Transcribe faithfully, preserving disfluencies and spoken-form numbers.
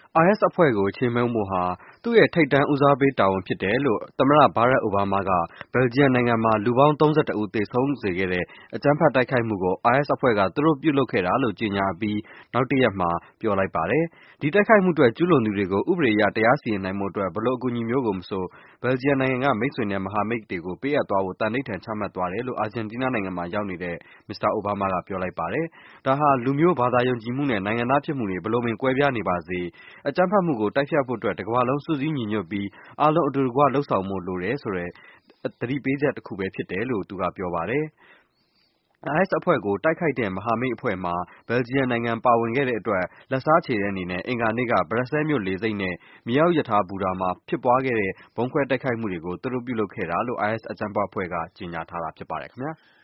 I S အဖွဲ့ကိုချေမှုန်းဖို့ဟာသူ့ရဲ့ထိပ်တန်းဦးစားပေးတာဝန်ဖြစ်တယ်လို့သမ္မတ Barack Obama က Belgium နိုင်ငံမှာလူပေါင်း ၃၁ ဦးသေဆုံးစေခဲ့တဲ့အကြမ်းဖက်တိုက်ခိုက်မှုကို I S အဖွဲ့ကသူတို့ပြုလုပ်ခဲ့တာလို့ကြေညာအပြီးနောက်တရက်မှာပြောလိုက်ပါတယ်။ ဒီတိုက်ခိုက်မှုအတွက်ကျူးလွန်သူတွေကိုဥပဒေအရတရားစီရင်နိုင်ဖို့အတွက်ဘယ်လိုအကူအညီမျိုးကိုမဆို Belgium နိုင်ငံကမိတ်ဆွေနဲ့မဟာမိတ်တွေကိုပေးအပ်သွားဖို့သန္နိဋ္ဌာန်ချမှတ်သွားတယ်လို့ Argentina နိုင်ငံမှာရောက်နေတဲ့ မစ္စတာ Obama ကပြောလိုက်ပါတယ်။ ဒါဟာလူမျိုးဘာသာယုံကြည်မှုနဲ့နိုင်ငံသားဖြစ်မှုတွေဘယ်လိုပင်ကွဲပြားနေပါစေအကြမ်းဖက်မှုကိုတိုက်ဖျက်ဖို့အတွက်တကမ္ဘာလုံးစုစည်းညီညွတ်ပြီးအားလုံးအတူတကွလုပ်ဆောင်ဖို့လိုတယ်ဆိုတဲ့သတိပေးချက်တခုပဲဖြစ်တယ်လို့သူကပြောပါတယ်။ I S အဖွဲ့ကိုတိုက်ခိုက်တဲ့မဟာမိတ်အဖွဲ့မှာ Belgium နိုင်ငံပါဝင်ခဲ့တဲ့အတွက်လက်စားချေတဲ့အနေနဲ့အင်္ဂါနေ့က Brussels မြို့လေဆိပ်နဲ့မြေအောက်ရထားဘူတာမှာဖြစ်ပွားခဲ့တဲ့ဗုံးခွဲတိုက်ခိုက်မှုတွေကိုသူတို့ပြုလုပ်ခဲ့တာလို့ I S အကြမ်းဖက်အဖွဲ့ကကြေညာထားတာဖြစ်ပါတယ်ခင်ဗျာ။